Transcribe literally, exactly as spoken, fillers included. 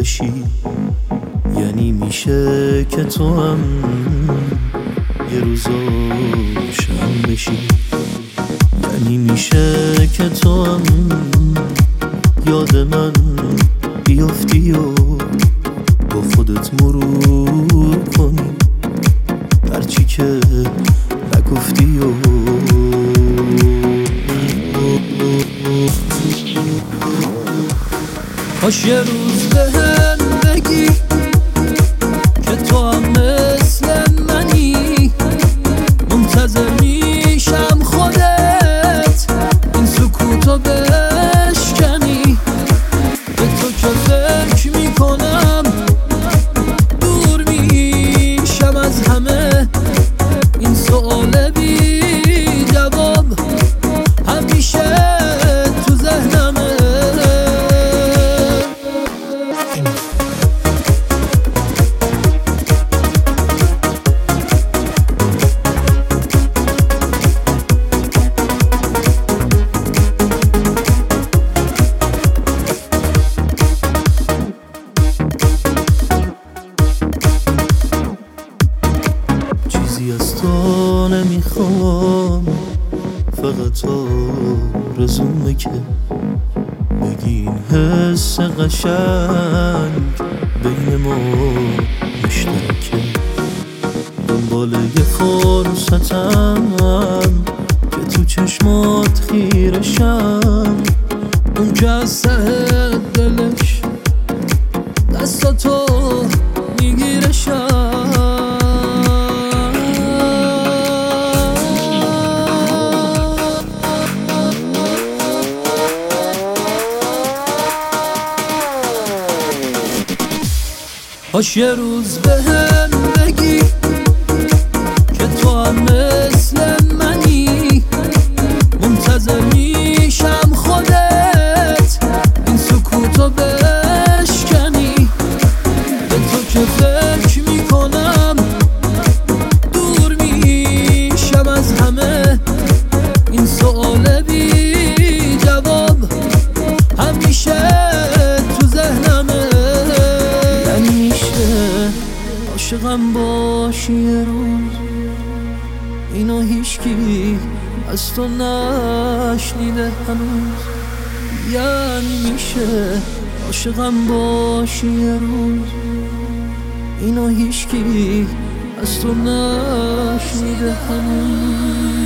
بشی، یعنی میشه که تو هم یه روز روشن بشی، یعنی میشه که تو هم یاد من بیافتی و با خودت مرور کنی هرچی که نگفتی و کاش یه روز بهم بگی که تو هم مثل منی، منتظر میشم خودت این سکوتو بشکنی. به تو که فکر میکنم دور میشم از همه، این سؤال بی جواب همیشه تو ذهنمه. چیزی از تو نمیخوام، فقط آرزومه که بگی این حس قشنگ بین ما مشترکه. دنبال یه فرصتم که تو چشمات خیرشم، اونجا از ته دلش دستاتو میگیرشم. کاش یه روز بهم بگی که تو هم مثل منی، منتظر میشم خودت این سکوتو بشکنی. به تو که فکر میکنم دور میشم از همه، این سؤال بی جواب همیشه تو ذهنمه. عاشقم باشی یه روز، اینو هیچکی از تو نشنیده هنوز. یعنی میشه عاشقم باشی یه روز، اینو هیچکی از تو نشنیده هنوز.